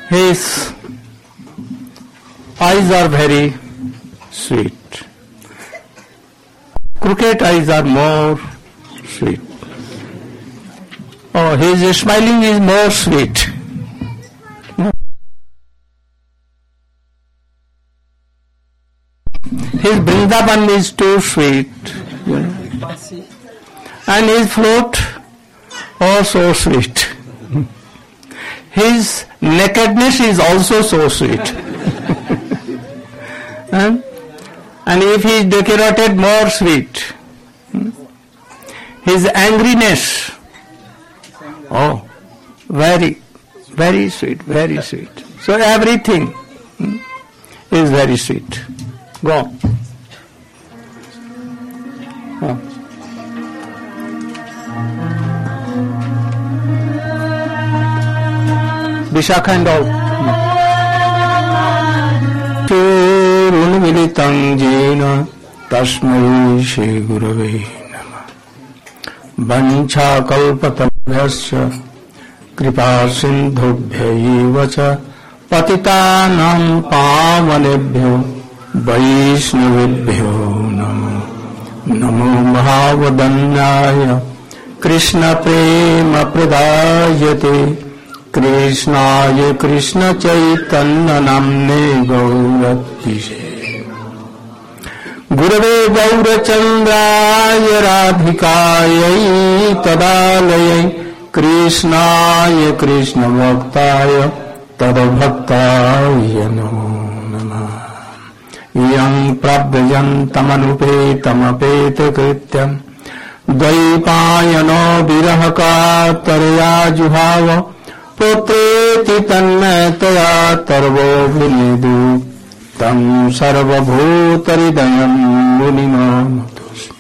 His eyes are very sweet. Crooked eyes are more sweet. Oh, his smiling is more sweet. His Vrindavan is too sweet. And his flute, oh, so sweet. His nakedness is also so sweet. And if he is decorated, more sweet. His angriness, oh, very, very sweet, very sweet. So everything is very sweet. Go on. Oh. Vishakha and all. Churunmilitam jena tasmai shri gurave namah. Vancha kalpatarubhyasya kripa sindhubhya eva cha patitanam pavanebhyo Vaishnavibhyo namo namo mahavadanyaya Krishna prema pradayate Krishnaya Krishna Chaitanya namne gauratise Gurave Gaurachandraya Radhikaya Tadalaya Krishnaya Krishna Bhaktaya Tadabhaktaya Namo Namah Yang prabhajantamanupetamapetu krityam Dvaipayano virahaka tarya juhava Putreti tannetaya tarvo vinidu Tam sarvabhutaridayam muninamatusmi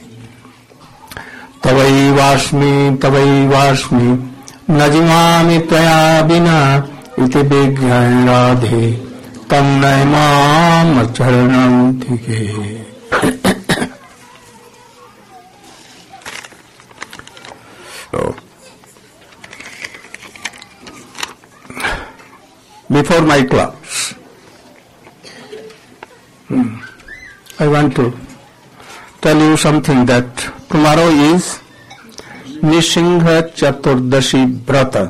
Tavaivashmi najimami tvaya bina Iti bhigyan radhe Tannai mam charanam tige. So, before my class, I want to tell you something that tomorrow is Nrisingha Chaturdashi Vrata.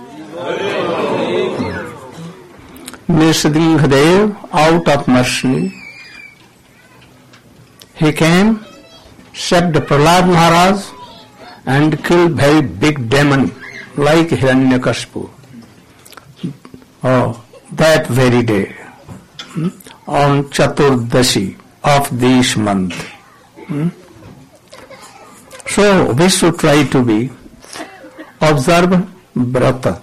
Nrisinghadev, out of mercy, he came, saved Prahlad Maharaj and killed very big demon like Hiranyakashipu. Oh, that very day, on Chaturdashi of this month. So we should try to observe Vrata.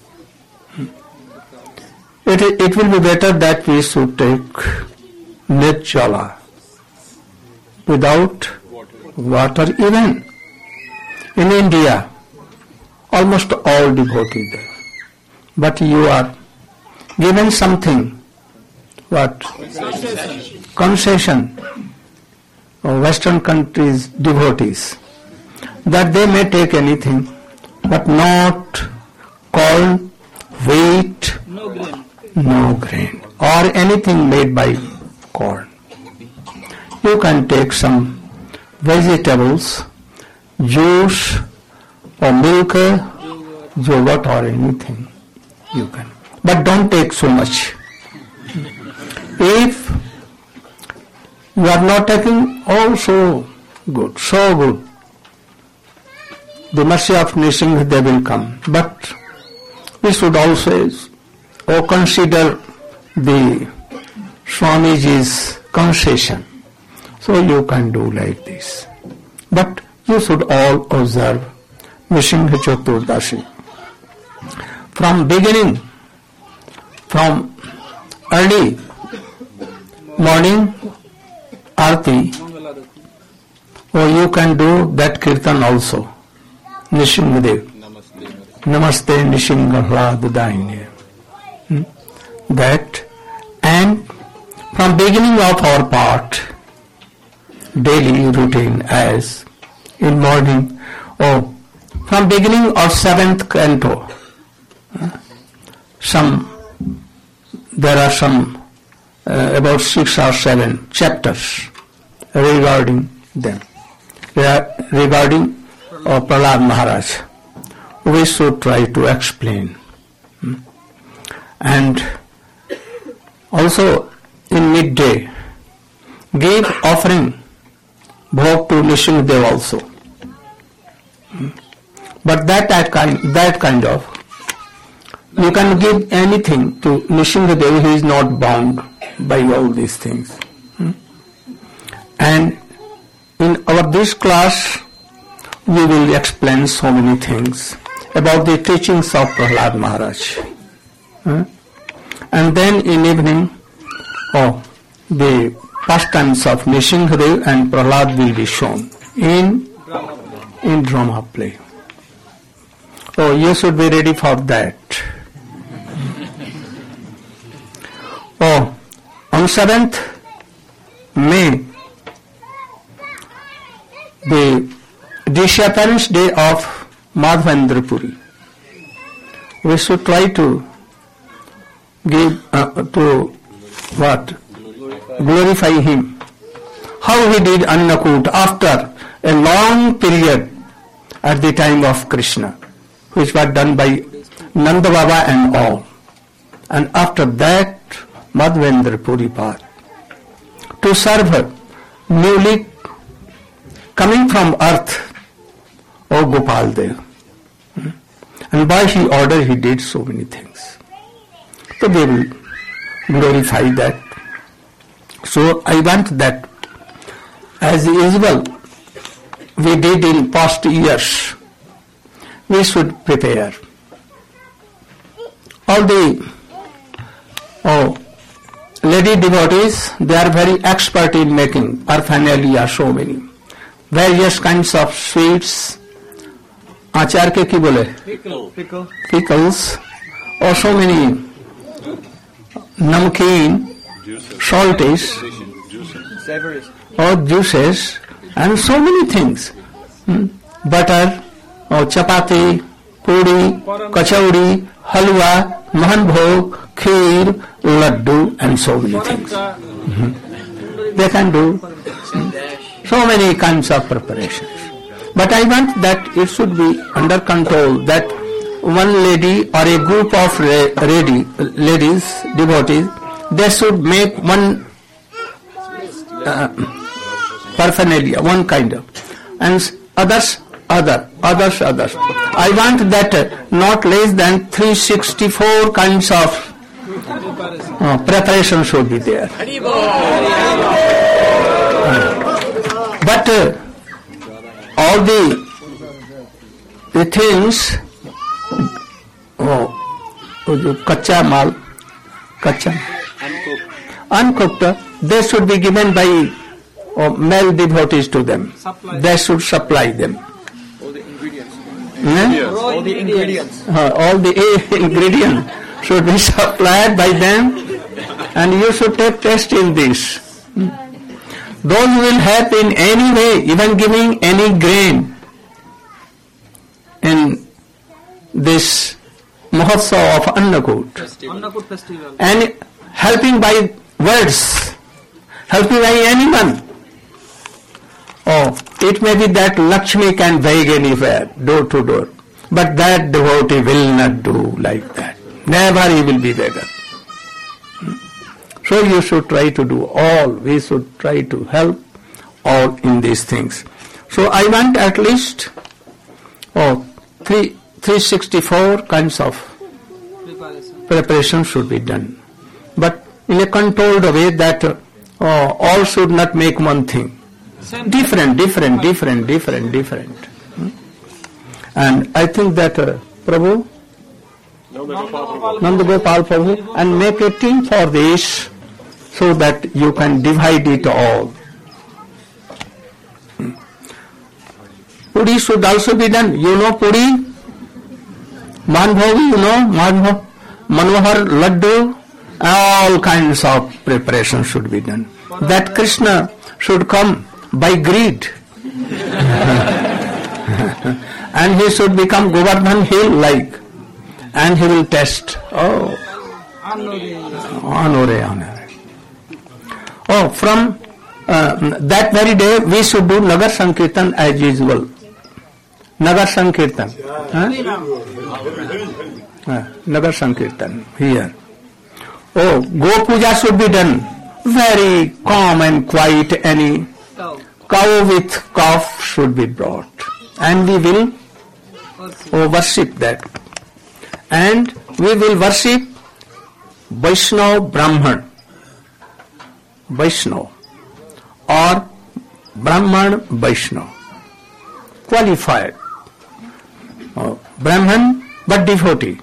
It will be better that we should take Nirjala without water. Even in India, almost all devotees there. But you are given something, what? Concession of Western countries' devotees, that they may take anything, but not corn, wheat, no grain, or anything made by corn. You can take some vegetables, juice, or milk, yogurt, or anything you can. But don't take so much. If you are not taking, so good, the mercy of Nrisingha, they will come. But we should also consider the Swamiji's concession. So you can do like this. But you should all observe Nrisingha Chaturdashi. From beginning, from early morning Arti, you can do that Kirtan also. Nrisinghadev. Namaste Nrisingha Hladadaine. That, and from beginning of our part, daily routine as in morning, from beginning of 7th canto, some there are some about 6 or 7 chapters regarding them, regarding Prahlad Maharaj. We should try to explain. And also in midday, give offering bhog to Nrsimhadev also. But that kind of, you can give anything to Nrsimhadev, he is not bound by all these things. And in this class, we will explain so many things about the teachings of Prahlad Maharaj. And then in evening, the pastimes of Nrsimhadev and Prahlad will be shown in drama play. Oh, you should be ready for that. On 7th May, the disappearance day of Madhavendra Puri, we should try to give glorify him. How he did Annakut after a long period at the time of Krishna, which was done by Nanda Baba and all. And after that, Madhavendra Puri path, to serve her, newly coming from earth, Gopal Dev. And by his order he did so many things. So they will glorify that. So I want that, as usual we did in past years, we should prepare. All the lady devotees, they are very expert in making paraphernalia, so many. Various kinds of sweets, achar ke ki bole? Pickles, or so many namkeen, salties, or juices, and so many things. Butter, or chapati, puri, kachauri, halwa, mahanbhog, kheer, laddu, and so many things. They can do so many kinds of preparations. But I want that it should be under control, that one lady or a group of ladies, devotees, they should make one paraphernalia, one kind of, and others. I want that not less than 364 kinds of preparation should be there. But all the things, uncooked, they should be given by male devotees to them. They should supply them. All the ingredients should be supplied by them, and you should take taste in this. Those who will help in any way, even giving any grain in this Mahotsav of Annakut festival, and helping by words, helping by anyone. It may be that Lakshmi can beg anywhere, door to door, but that devotee will not do like that. Never he will be beggar. So you should try to do all. We should try to help all in these things. So I want at least 364 kinds of preparation should be done, but in a controlled way, that all should not make one thing. Different. And I think that Prabhu, Nanda Gopal Prabhu, and make a team for this, so that you can divide it all. Puri should also be done. You know Puri? Manbhogi, you know? Manohar, Laddu, all kinds of preparation should be done. That Krishna should come by greed. And he should become Govardhan Hill like. And he will test. Anore. Oh, from that very day we should do Nagar Sankirtan as usual. Nagar Sankirtan. Nagar Sankirtan here. Oh, Go Puja should be done. Very calm and quiet. Any cow with calf should be brought. And we will worship that. And we will worship Vaishnav Brahman. Vaishnav or Brahman Vaishnav. Qualified. Brahman but devotee.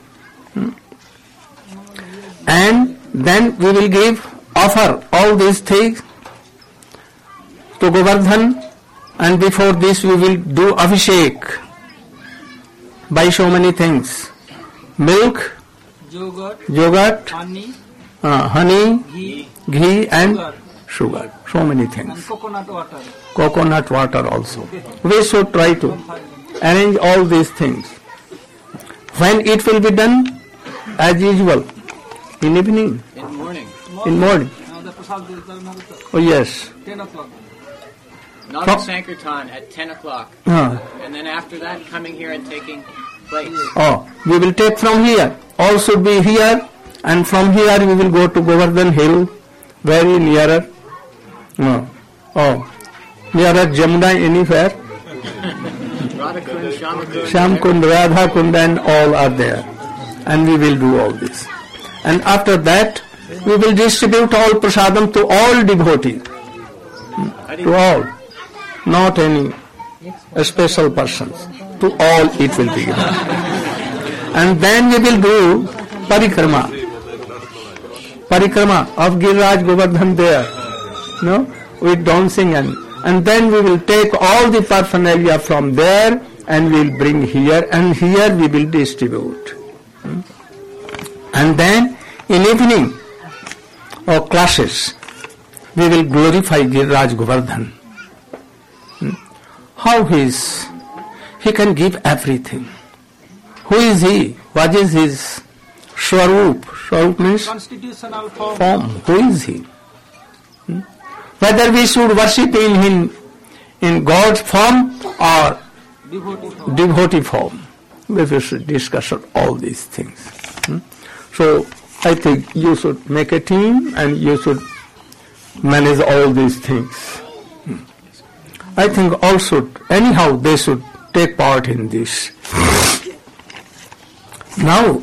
And then we will offer all these things to Govardhan, and before this we will do Abhishek by so many things. Milk, yogurt, honey, ghee and sugar. So many things. And coconut water. Coconut water also. We should try to arrange all these things. When it will be done? As usual. In evening. In morning. In morning. Oh yes. 10 o'clock. Naga Sankirtan at 10 o'clock. And then after that, coming here and taking plates. Oh, we will take from here. All should be here. And from here we will go to Govardhan Hill. Very nearer. Nearer Jamuna anywhere. Radhakund, Shyamakund. Shyamkund, Radhakund and all are there. And we will do all this. And after that, we will distribute all prasadam to all devotees. To all. Not any special persons. To all it will be given. And then we will do parikrama. Parikrama of Giriraj Govardhan there. With dancing and then we will take all the paraphernalia from there and we will bring here, and here we will distribute. And then in evening or classes we will glorify Giriraj Govardhan. How he can give everything. Who is he? What is his Swarup? Swarup means Constitutional form. Who is he? Whether we should worship him in God's form or devotee form. We should discuss all these things. So I think you should make a team and you should manage all these things. I think all should, anyhow they should take part in this. Now,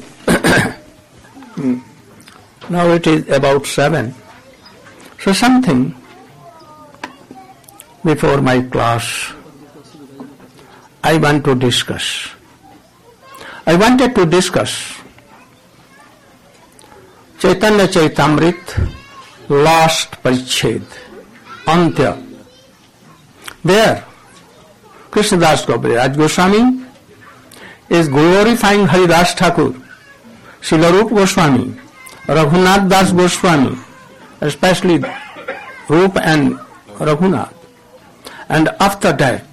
now it is about 7. So something before my class I want to discuss. I wanted to discuss Chaitanya Chaitamrit last Pariched, Antya. There, Krishnadas Kaviraj Goswami is glorifying Haridas Thakur, Srila Rupa Goswami, Raghunath Das Goswami, especially Rupa and Raghunath. And after that,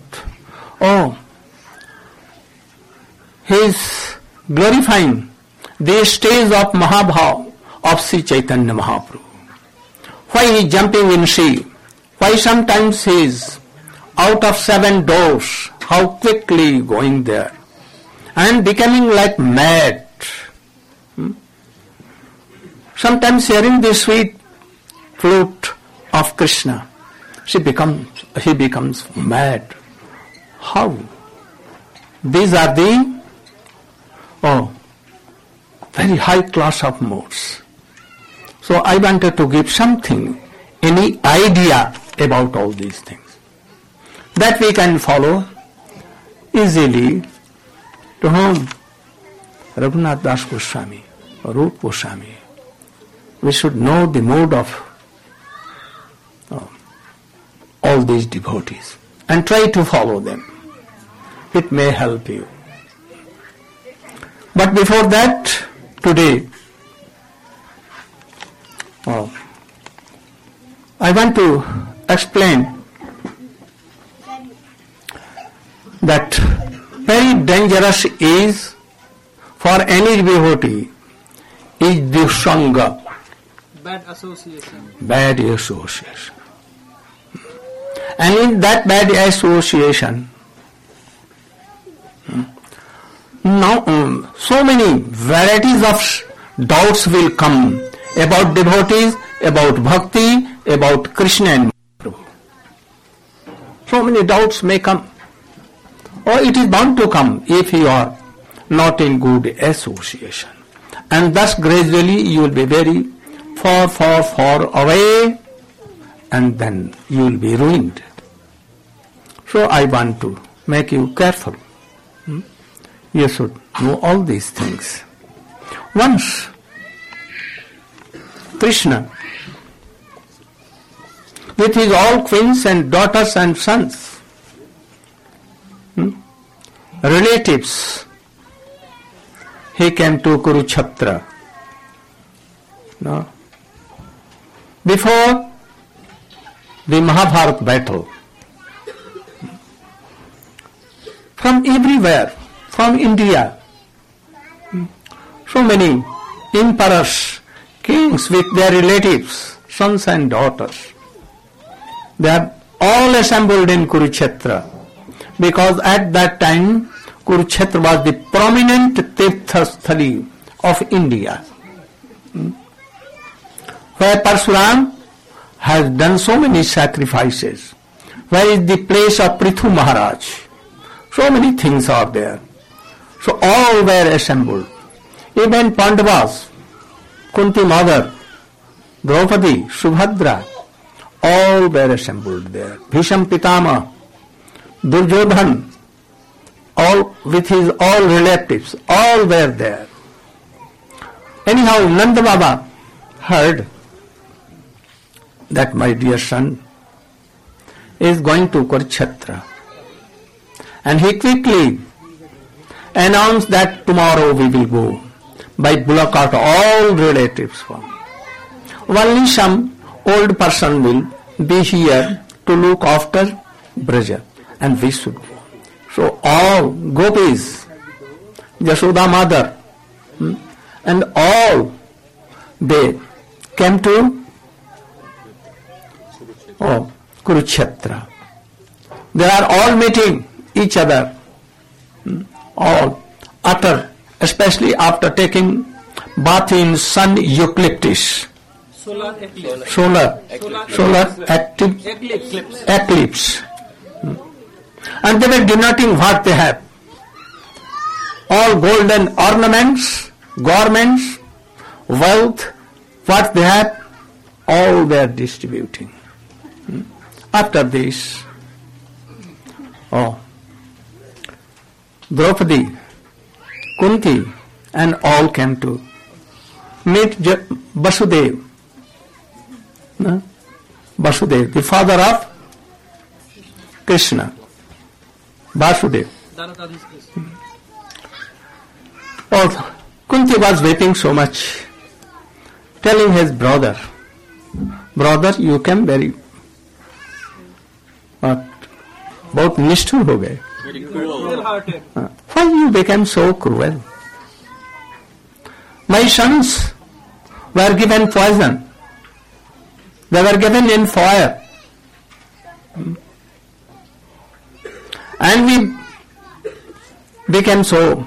he is glorifying the stage of Mahabhav of Sri Chaitanya Mahaprabhu. Why he is jumping in sea? Why sometimes he is out of 7 doors, how quickly going there and becoming like mad. Sometimes hearing the sweet flute of Krishna, he becomes mad. How? These are the very high class of moods. So I wanted to give something, any idea about all these things that we can follow easily. To whom? Raghunath Das Goswami, Rupa Goswami. We should know the mood of all these devotees and try to follow them. It may help you. But before that, today, I want to explain that very dangerous is for any devotee is Dusanga, Bad association. bad association. And in that bad association, now so many varieties of doubts will come about devotees, about bhakti, about Krishna and Prabhu. So many doubts may come. Or it is bound to come if you are not in good association. And thus gradually you will be very far away, and then you will be ruined. So I want to make you careful. You should know all these things. Once Krishna, with his all queens and daughters and sons, relatives, he came to Kurukshetra. No? Before the Mahabharata battle, from everywhere, from India, so many emperors, kings with their relatives, sons and daughters, they are all assembled in Kurukshetra, because at that time Kurukshetra was the prominent Tirthasthali of India, where Parshuram has done so many sacrifices, where is the place of Prithu Maharaj. So many things are there. So all were assembled. Even Pandavas, Kunti mother, Draupadi, Subhadra, all were assembled there. Bhisham Pitama, Duryodhan, all with his all relatives, all were there. Anyhow, Nanda Baba heard that my dear son is going to Kurukshetra. And he quickly announced that tomorrow we will go by bullock cart, all relatives from. Only some old person will be here to look after Braja, and we should go. So all gopis, Yashoda mother, and all they came to Kurukshetra. They are all meeting each other, all utter, especially after taking bath in sun eucalyptus, Solar eclipse. solar eclipse. And they were denoting what they have. All golden ornaments, garments, wealth, what they have, all they are distributing. After this, Draupadi, Kunti, and all came to meet Vasudev. Vasudev, the father of Krishna. Vasudev. Kunti was weeping so much, telling his brother, you came very, बहुत निष्ठुर हो गए. Why you became so cruel? My sons were given poison. They were given in fire. And we became so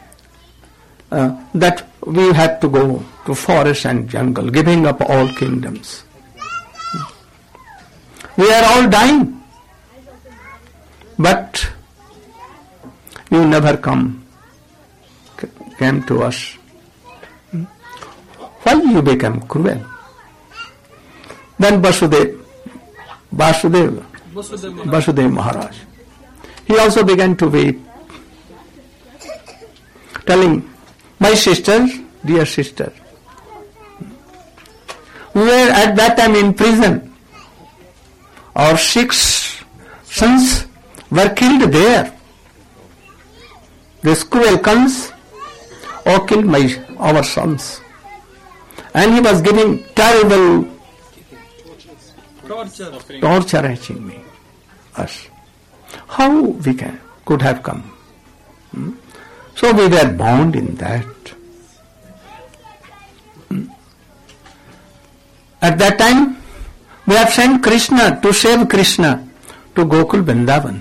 that we had to go to forest and jungle, giving up all kingdoms. We are all dying. But you never came to us. Why you became cruel? Then Vasudev Maharaj, he also began to weep, telling, my sister, dear sister, we were at that time in prison. Our 6 sons were killed there. This cruel Kans killed our sons. And he was giving terrible torture me, us. How we could have come? So we were bound in that. At that time, we have sent Krishna to save Krishna to Gokul Vrindavan.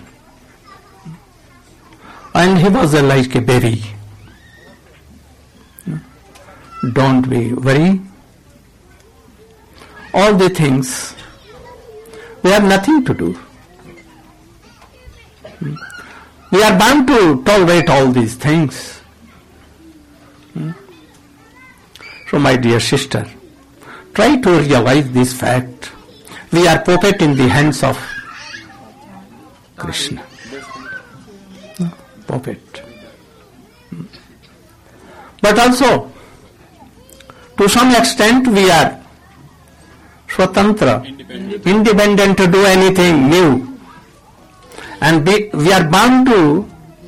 And he was like a baby. Don't be worried. All the things, we have nothing to do. We are bound to tolerate all these things. So my dear sister, try to realize this fact. We are puppet in the hands of Krishna. Puppet. But also, to some extent we are swatantra, independent to do anything new. And we are bound to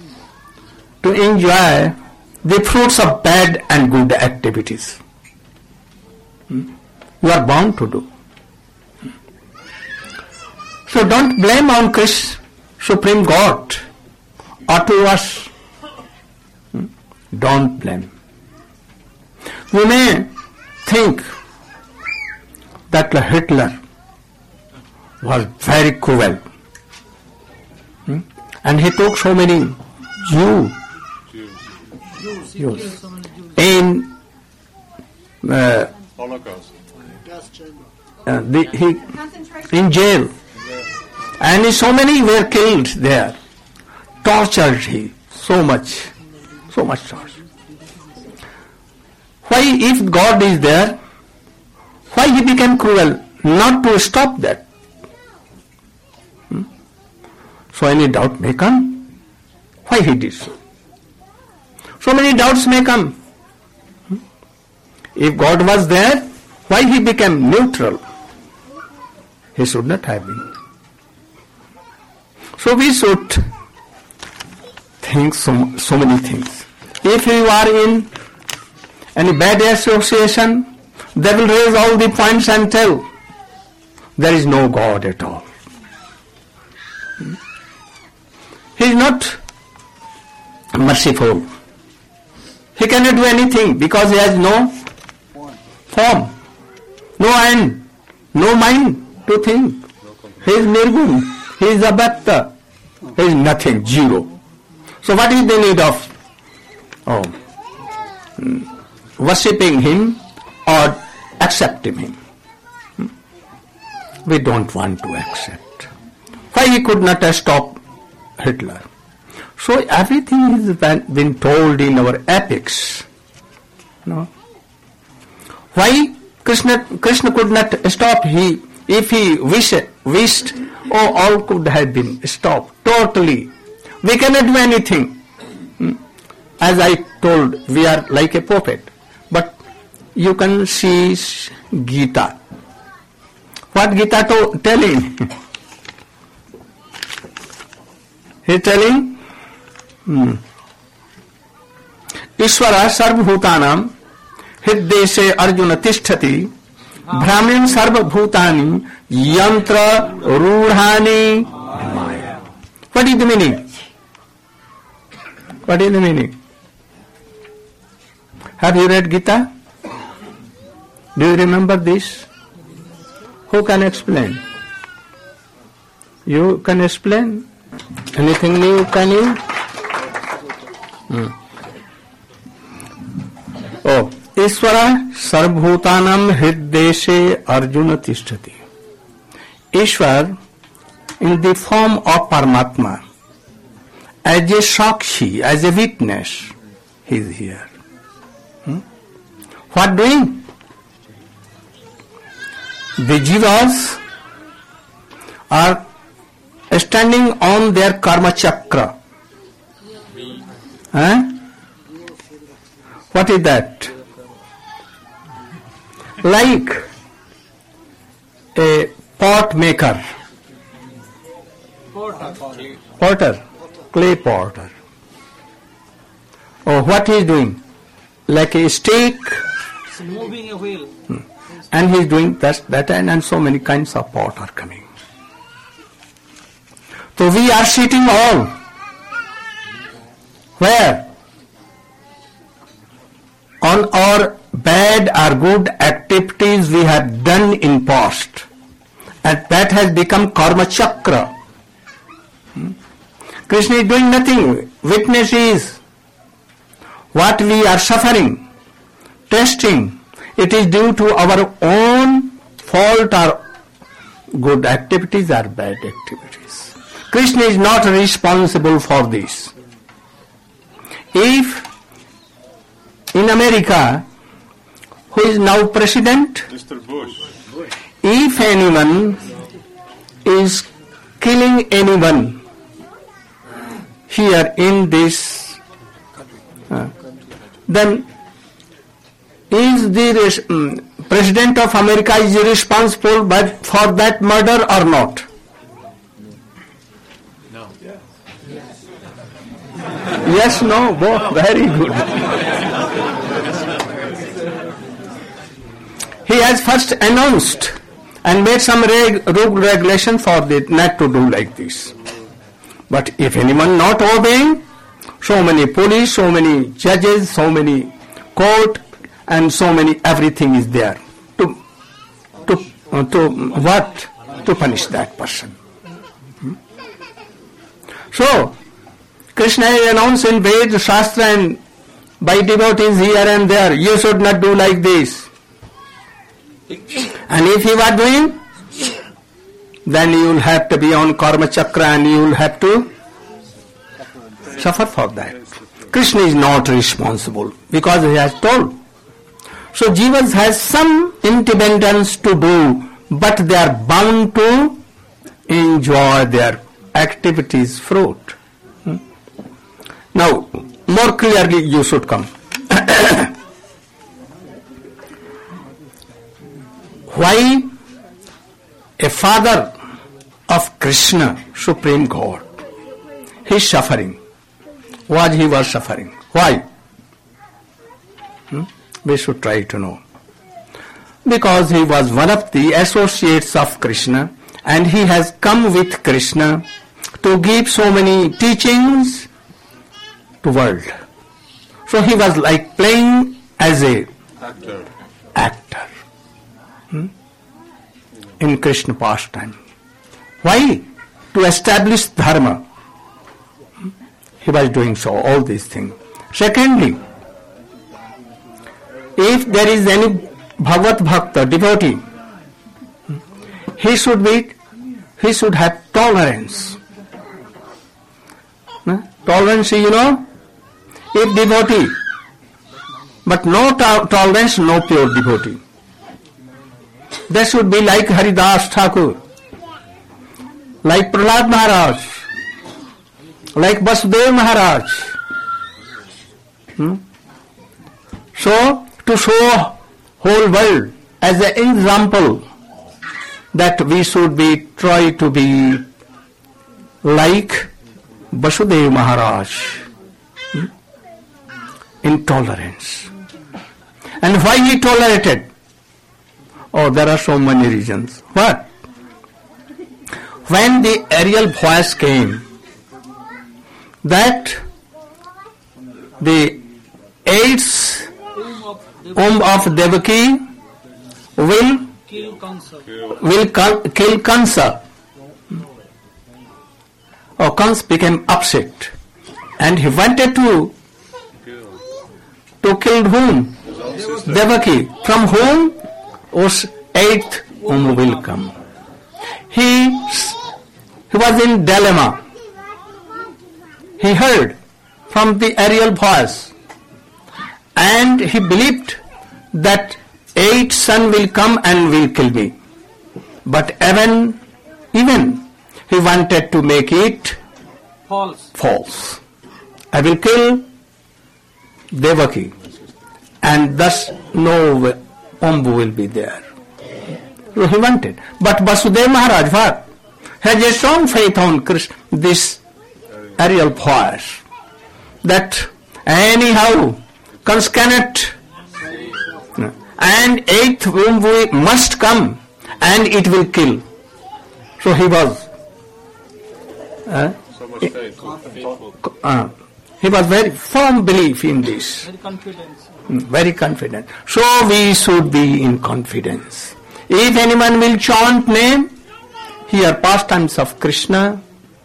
enjoy the fruits of bad and good activities. You are bound to do. So don't blame on Krishna, Supreme God, or to us. Don't blame. We may think that Hitler was very cruel. And he took so many Jews in Holocaust. In jail. And so many were killed there. Tortured he so much torture. Why, if God is there, why he became cruel? Not to stop that. So any doubt may come, why he did so. So many doubts may come. If God was there, why he became neutral? He should not have been. So we should think so many things. If you are in any bad association, they will raise all the points and tell there is no God at all. He is not merciful. He cannot do anything because he has no form, no end, no mind to think. He is nirgun, he is abhakta, he is nothing, zero. So what is the need of worshipping him or accepting him? We don't want to accept. Why he could not stop Hitler? So everything has been told in our epics. No? Why Krishna could not stop? If he wished, all could have been stopped totally. We cannot do anything. As I told, we are like a puppet. But you can see Gita. What Gita telling? He is telling, Ishvara sarvabhutanam hiddeshe arjuna tisthati brahmin sarvabhutani yantra rudhani maya. What is the meaning? What is the meaning? Have you read Gita? Do you remember this? Who can explain? You can explain? Anything new, can you? Ishvara sarvabhutanam hiddeshe arjuna tisthati. Ishwar in the form of Paramatma, as a sakshi, as a witness, he is here. What doing? The jivas are standing on their karma chakra. What is that? Like a pot maker. Potter. Clay potter. Oh, what he is doing? Like a stick. Moving a wheel. And he is doing that and so many kinds of pot are coming. So we are sitting all. Where? On our bad or good activities we have done in past, and that has become karma chakra. Krishna is doing nothing. Witness is what we are suffering, testing. It is due to our own fault or good activities or bad activities. Krishna is not responsible for this. If in America, who is now president? Mr. Bush. If anyone is killing anyone here in this, then is the President of America is responsible for that murder or not? No. Yes, no, both. Very good. He has first announced and made some rule regulation for the not to do like this. But if anyone not obeying, so many police, so many judges, so many court, and so many everything is there to what? To punish that person. So Krishna announced in Veda, Shastra, and by devotees here and there, you should not do like this. And if you are doing, then you will have to be on karma chakra and you will have to suffer for that. Krishna is not responsible because he has told. So jivas has some independence to do, but they are bound to enjoy their activities fruit. Now, more clearly you should come. Why a father of Krishna, Supreme God, he is suffering? What he was suffering? Why? We should try to know. Because he was one of the associates of Krishna and he has come with Krishna to give so many teachings to world. So he was like playing as a actor in Krishna pastime. Why? To establish dharma. He was doing so, all these things. Secondly, if there is any Bhagavad Bhakta, devotee, he should have tolerance. Tolerance, if devotee, but no tolerance, no pure devotee. That should be like Haridas Thakur, like Prahlad Maharaj, like Vasudeva Maharaj. So, to show whole world as an example that we should try to be like Vasudeva Maharaj in tolerance. And why he tolerated? Oh, there are so many reasons. What? When the aerial voice came that the 8th womb of Devaki will kill Kansa. Kansa became upset and he wanted to kill whom? Devaki. From whom? 8th womb will come. He was in dilemma. He heard from the aerial voice and he believed that 8th son will come and will kill me. But even he wanted to make it false. I will kill Devaki and thus no womb will be there. So he wanted. But Vasudeva Maharaj what? Has a strong faith on Krishna, this aerial voice, that anyhow Kansa cannot, and 8th womb must come and it will kill. So he was So much faith. he was very firm belief in this. Very confident. Very confident. So we should be in confidence. If anyone will chant name, hear pastimes of Krishna,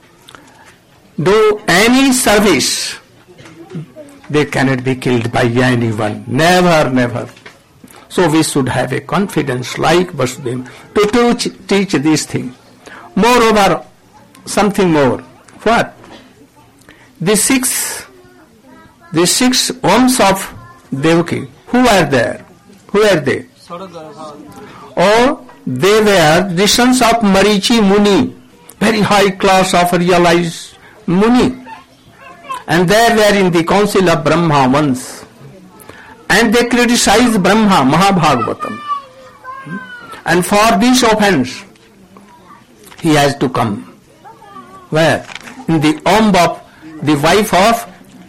do any service, they cannot be killed by anyone. Never, never. So we should have a confidence like Vasudeva to teach this thing. Moreover, something more. What? The six Oms of Devaki, who are there? Who are they? Oh, they were the sons of Marichi Muni, very high class of realized Muni. And they were in the council of Brahma once. And they criticized Brahma, Mahabhagavatam. And for this offense, he has to come. Where? In the Om of the wife of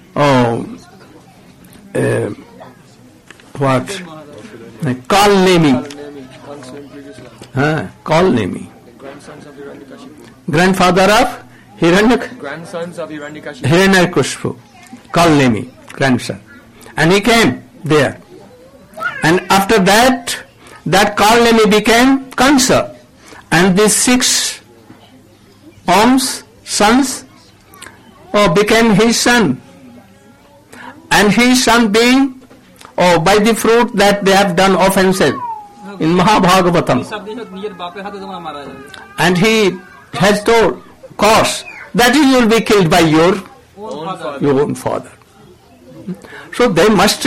Kalnemi. Kalnemi. Grandfather of Grandsons of Hiranyakashipu. Kalnemi, grandson. And he came there. And after that Kalnemi became Kansa. And these 6 Oms, sons, became his son. And his son being, by the fruit that they have done offenses in Mahabhagavatam. And he has told, cause, that you will be killed by your own father. So they must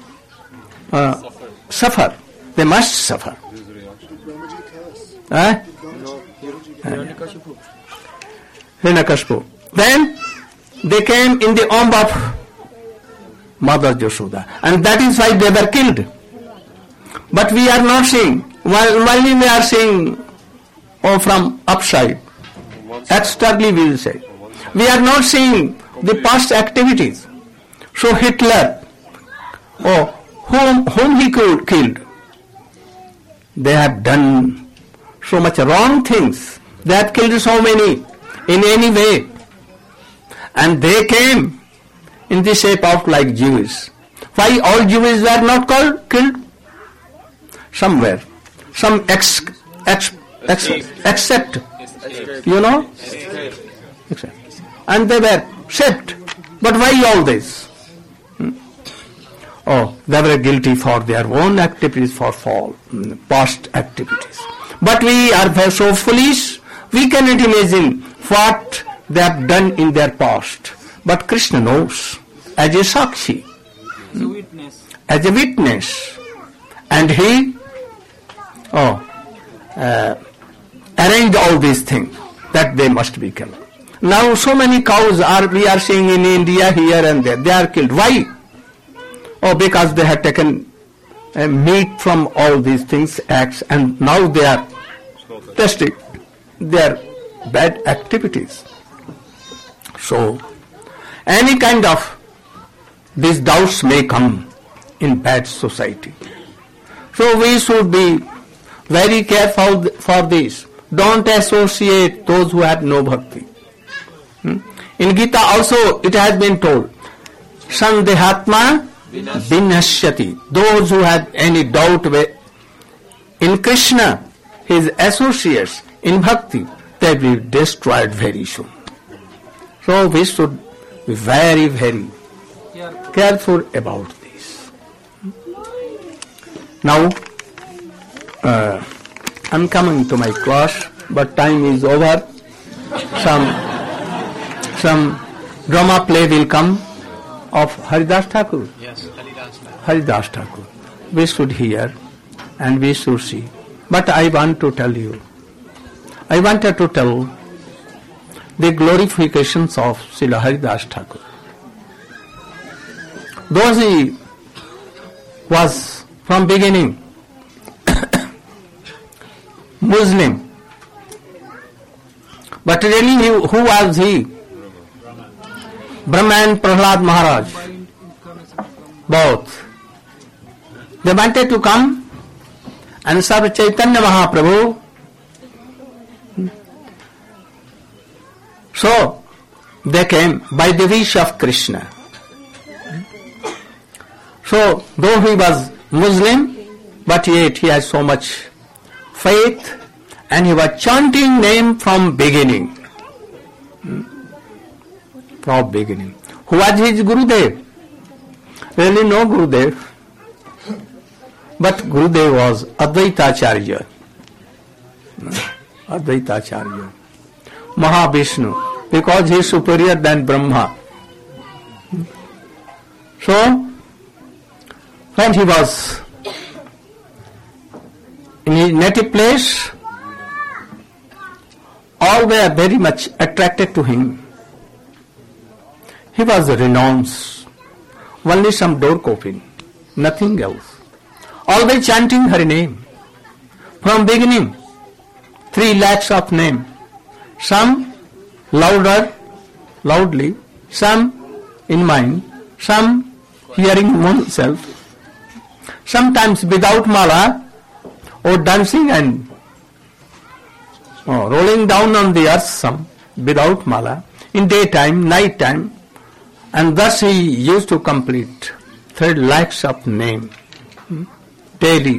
suffer. They must suffer. Hiranyakashipu. Then they came in the Om of Mother Yashoda, and that is why they were killed. But we are not seeing, while we are seeing from upside, externally we will say. We are not seeing the past activities. So Hitler, whom he killed, they have done so much wrong things. They have killed so many in any way. And they came in the shape of like Jews. Why all Jews were not killed? Somewhere. Some except, you know? Except. And they were saved. But why all this? They were guilty for their own activities, for past activities. But we are so foolish, we cannot imagine what they have done in their past. But Krishna knows, as a Sakshi, as a witness. And he arranged all these things, that they must be killed. Now so many cows we are seeing in India here and there, they are killed. Why? Because they have taken meat from all these things, acts, and now they are testing their bad activities. So, any kind of these doubts may come in bad society. So we should be very careful for this. Don't associate those who have no bhakti. In Gita also it has been told, Sandehatma Vinashyati. Those who have any doubt in Krishna, his associates in bhakti, they will be destroyed very soon. So we should be very, very careful about this. Now, I'm coming to my class, but time is over. Some drama play will come of Haridas Thakur. Yes, Haridas Thakur. We should hear and we should see. But I want to tell you, I wanted to tell the glorifications of Srila Haridas Thakur. Though he was from beginning Muslim, but really who was he? Brahma and Prahlad Maharaj, both. They wanted to come and serve Chaitanya Mahaprabhu. So they came by the wish of Krishna. So, though he was Muslim, but yet he has so much faith, and he was chanting name from beginning. From beginning. Who was his Gurudev? Really no Gurudev. But Gurudev was Advaita Acharya. Advaita Acharya. Mahavishnu, because he is superior than Brahma. So, when he was in his native place, all were very much attracted to him. He was renounced, only some door open, nothing else. Always chanting her name. From beginning, 3 lakhs of name. Some loudly, some in mind, some hearing oneself. Sometimes without mala, or dancing and rolling down on the earth, some without mala, in daytime, night time, and thus he used to complete 3 lakhs of name daily.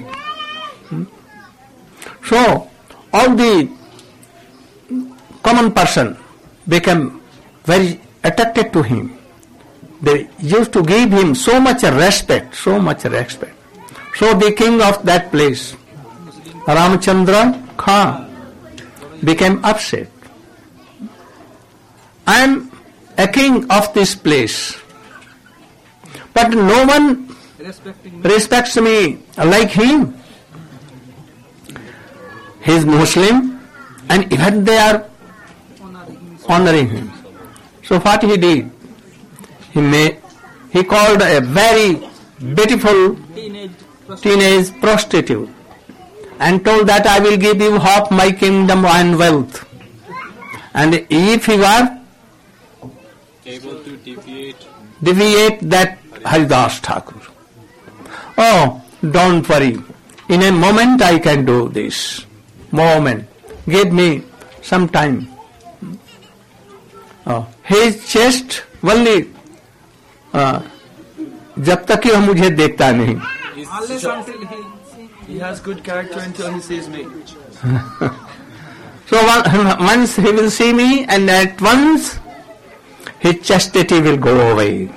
So all the common person became very attracted to him. They used to give him so much respect. So the king of that place, Ramchandra Khan, became upset. I am a king of this place, but no one respects me like him. He is Muslim, and even they are honoring him. So what he did? He called a very beautiful teenage prostitute and told that I will give you half my kingdom and wealth. And if you are able to deviate that Haridas Thakur. Oh, don't worry. In a moment I can do this. Moment. Give me some time. His chest only जब तक कि वह मुझे देखता नहीं. He has good character until he sees me. So once he will see me, and at once his chastity will go away.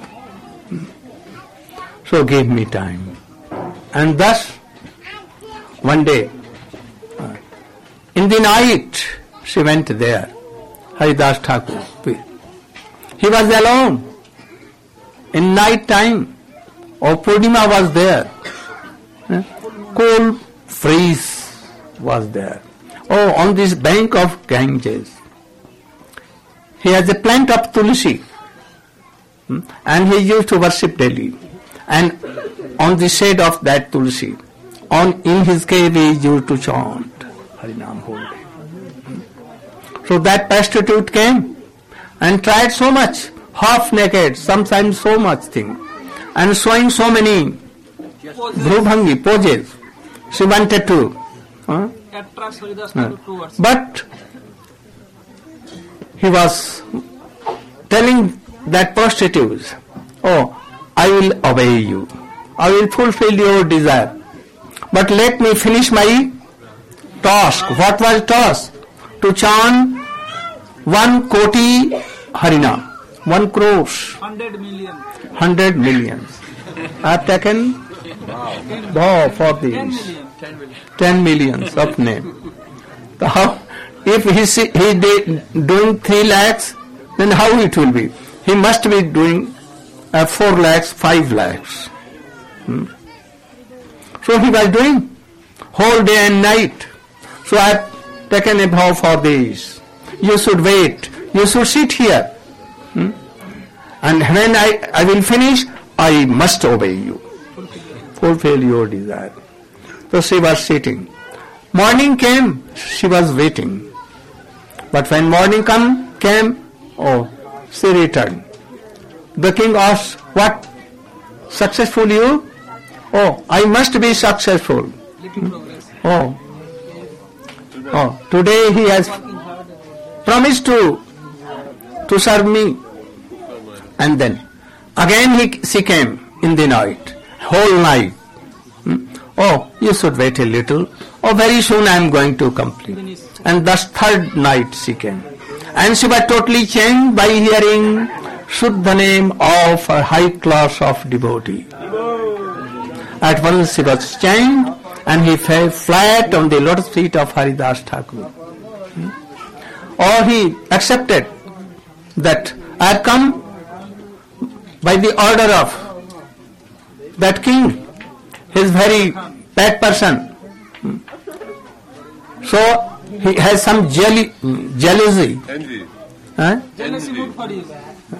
So give me time. And thus, one day, in the night, she went there, Haridas Thakur. He was alone. In night time, Purnima was there. Cool breeze was there. On this bank of Ganges, he has a plant of tulsi, and he used to worship daily. And on the shade of that tulsi, in his cave he used to chant Harinam whole day. So that prostitute came and tried so much, half naked, sometimes so much thing, and showing so many Dhrubhangi poses. She wanted to. But he was telling that prostitute, I will obey you. I will fulfill your desire. But let me finish my task. What was task? To chant 1 koti Harinam. 1 crore. 100 million. 100 millions. I have taken vow for these. 10 millions of name. So how, if he doing 3 lakhs, then how it will be? He must be doing 4 lakhs, 5 lakhs. So he was doing whole day and night. So I have taken a vow for these. You should wait. You should sit here. And when I will finish, I must obey you. Fulfill your desire. So she was sitting. Morning came, she was waiting. But when morning came, she returned. The king asked, what? Successful you? I must be successful. Today he has promised to serve me. And then again she came in the night. whole night. Oh, you should wait a little. Oh, very soon I am going to complete. And thus third night she came. And she was totally changed by hearing Shuddha name of a high class of devotee. At once she was changed and he fell flat on the lotus feet of Haridas Thakur. Or he accepted that I have come by the order of that king. He is very bad person. So he has some jealousy. Envy. Jealousy good for you.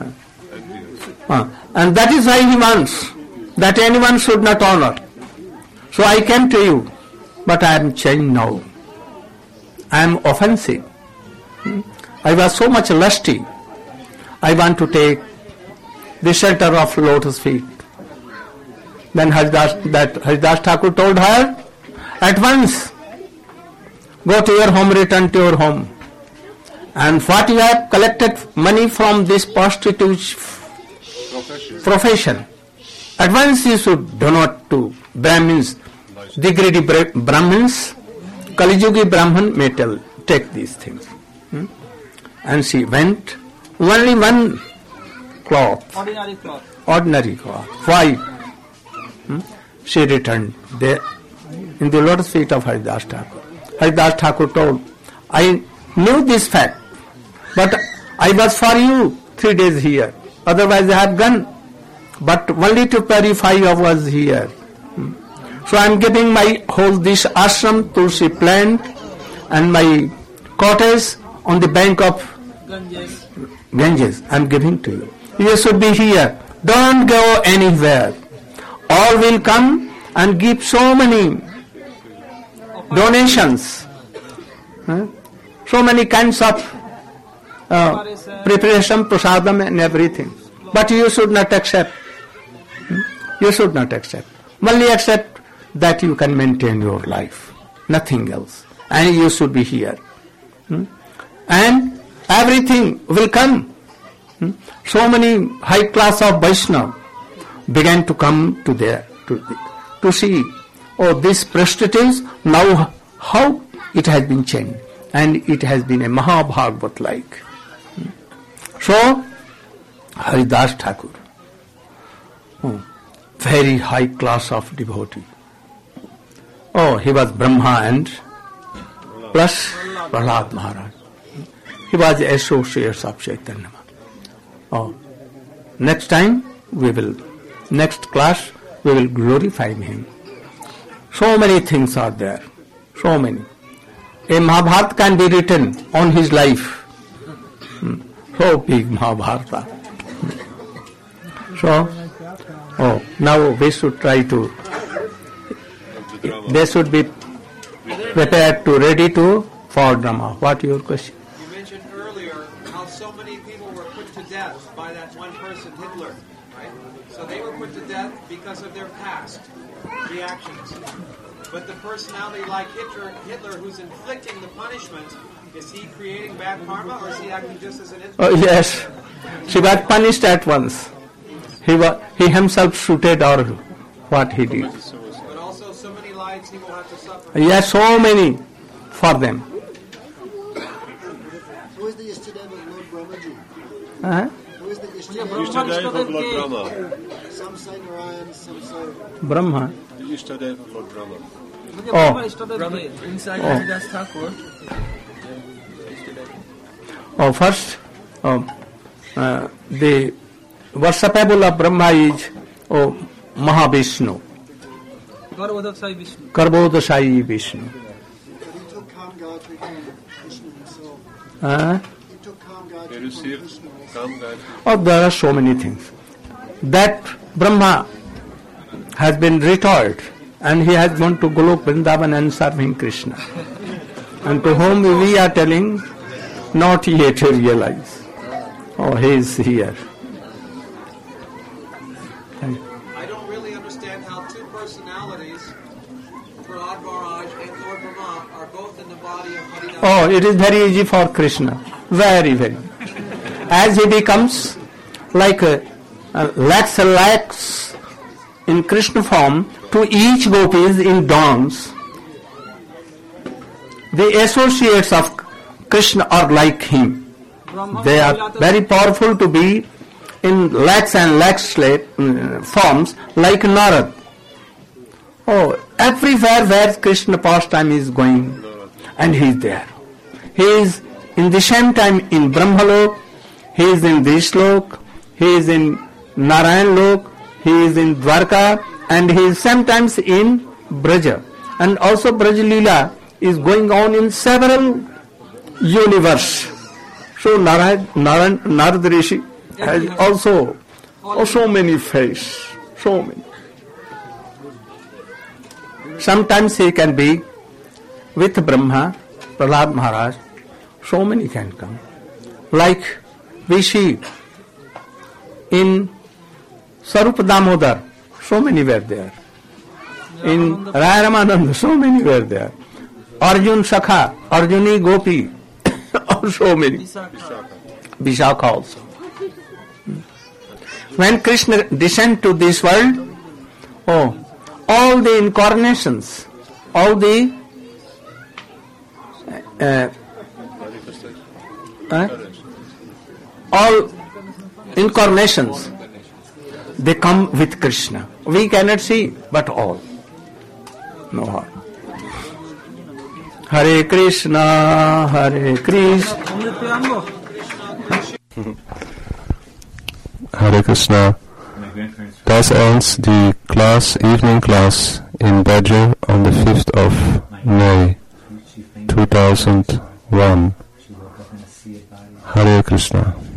And that is why he wants that anyone should not honor. So I came to you, but I am changed now. I am offensive. I was so much lusty. I want to take the shelter of lotus feet. Then Haridas Thakur told her, at once, go to your home, return to your home. And what you have collected money from this prostitute profession, at once you should donate to Brahmins, the greedy Brahmins. Kalijugi Brahman may take these things. And she went, only one cloth, ordinary cloth, white. She returned there in the lotus feet of Haridas Thakur. Haridas Thakur told, I knew this fact, but I was for you 3 days here. Otherwise I have gone, but only to purify I was here. So I am giving my whole this ashram, tulsi plant, and my cottage on the bank of Ganges. I am giving to you. You should be here. Don't go anywhere. All will come and give so many donations, so many kinds of preparation, prasadam and everything. But you should not accept. You should not accept. Only accept that you can maintain your life, nothing else. And you should be here. And everything will come. So many high class of Vaishnava began to come to there to see, oh, these prostitutes, now how it has been changed. And it has been a Mahabhagavat like. So, Haridas Thakur, very high class of devotee. Oh, he was Brahma and plus Prahlad Maharaj. He was associates of Chaitanya. Oh, next time next class we will glorify him. So many things are there. So many. A Mahabharata can be written on his life. So big Mahabharata. So, now we should try to, they should be prepared to, ready to, for drama. What your question? You mentioned earlier how so many people were put to death by that one person, Hitler, right? So they were put to death because of their past reactions. But the personality like Hitler who's inflicting the punishment, is he creating bad karma or is he acting just as an instrument? Oh, yes. She got punished at once. He himself shooted or what he did. But also so many lives he will have to suffer. Yes, so many for them. Who is the yesterday of Lord Brahmaji? Who is the Yesterday of Lord Brahma. Some say Narayan, some say Brahma. The yesterday of Lord Brahma. Inside Haridas Thakur. First, the worshipable of Brahma is Mahavishnu. Garbhodashayi Vishnu. But he took calm God to become Vishnu himself. He took calm God He to become received Vishnu. calm God. Oh, there are so many things. That Brahma has been retired and he has gone to Golok Vrindavan and serving Krishna. And to whom we are telling, not yet to realize. Oh, he is here. I don't really understand how two personalities, Prahlad Maharaj and Lord Brahma, are both in the body of Haridas. Oh, it is very easy for Krishna. Very, very. As he becomes like lakhs and lakhs in Krishna form to each gopis in dawns. The associates of Krishna are like him. They are very powerful to be in lakhs and lakhs forms like Narad. Oh, everywhere where Krishna pastime is going, and he is there. He is in the same time in Brahmalok, he is in Vishlok, he is in Narayan Lok, he is in Dwarka, and he is sometimes in Braja. And also Braj Leela is going on in several universes. So Narad Rishi has also so many faces, so many. Sometimes he can be with Brahma, Prahlad Maharaj, so many can come. Like we see in Sarup Damodar, so many were there. In Raya Ramananda, so many were there. Arjun Sakha, Arjuni Gopi, so many. Vishakha also. When Krishna descended to this world, all the incarnations, all the all incarnations, they come with Krishna. We cannot see, but all. No harm. Hare Krishna, Hare Krishna. Hare Krishna. Thus ends the evening class in Badger on the 5th of May 2001. Hare Krishna.